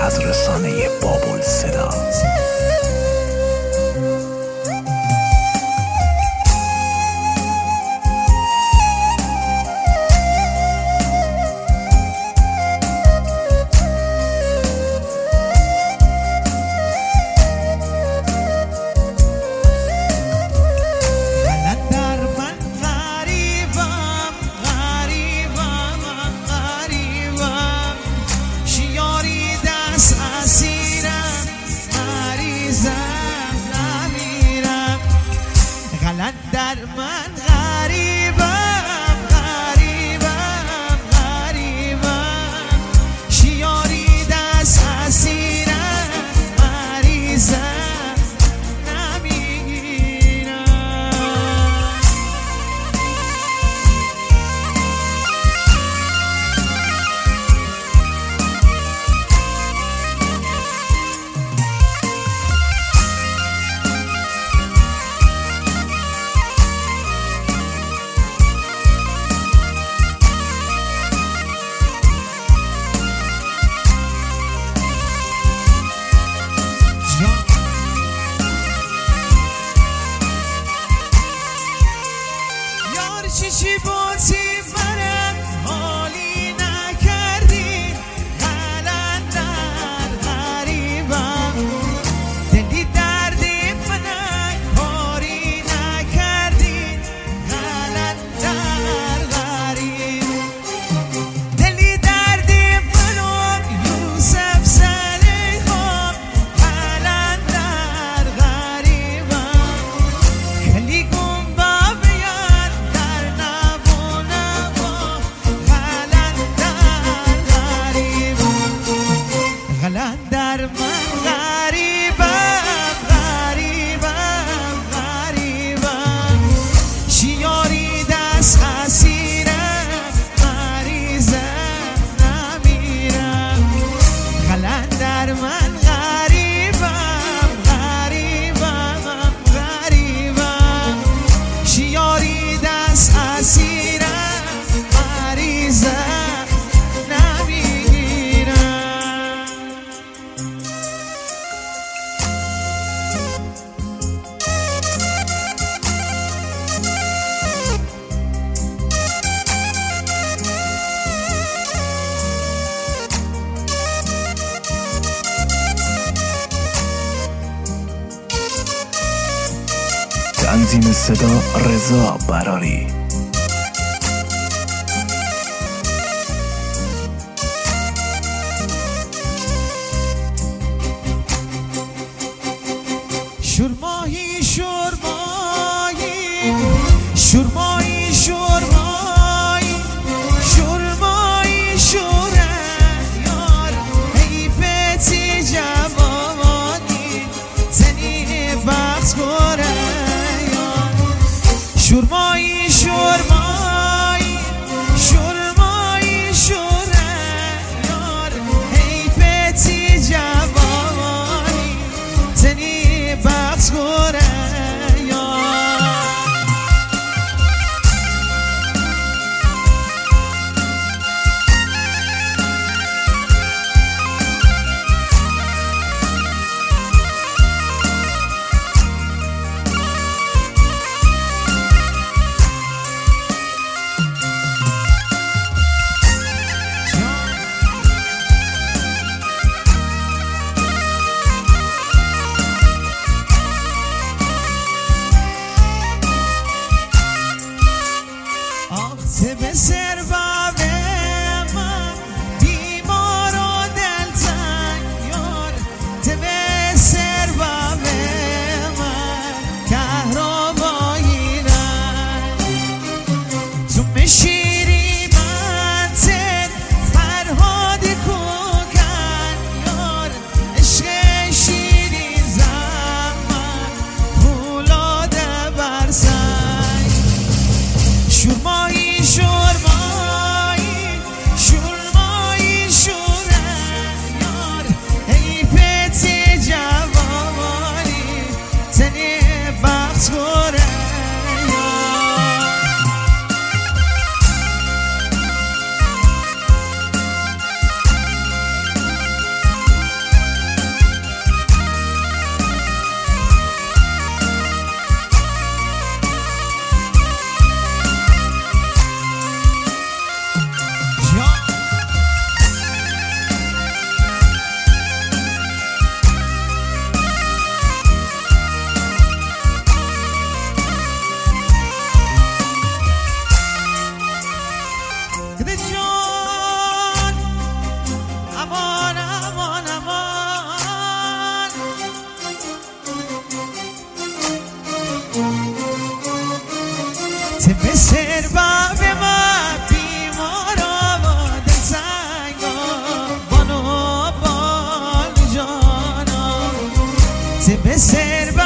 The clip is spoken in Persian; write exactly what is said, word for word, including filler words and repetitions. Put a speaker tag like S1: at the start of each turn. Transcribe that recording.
S1: از رسانه بابل صدا.
S2: در من غریبم غریبم غریبم شیاری دست اسیرم مریضم نمیگیرم چی بودی برم حالی نکردی غلط در غریبم دلی دردی منک کاری نکردی غلط در غریب دلی دردی منو یوسف زلیخا غلط در غریبم خلی گم در من غریبم غریبم غریبم شیاری دست اسیرم مریضم نمیرم غلط در من غریبم غریبم غریبم شیاری دست اسیرم مریضم نمیرم.
S1: تنظیم صدا رضا براری.
S2: شورمایی شورمایی شورمایی شورمایی شورمایی شوره یار حیفتی جوانی زنی بخت گره یار شورمایی شورمایی شورمایی شوره یار حیفتی جوانی زنی بخت گره به سر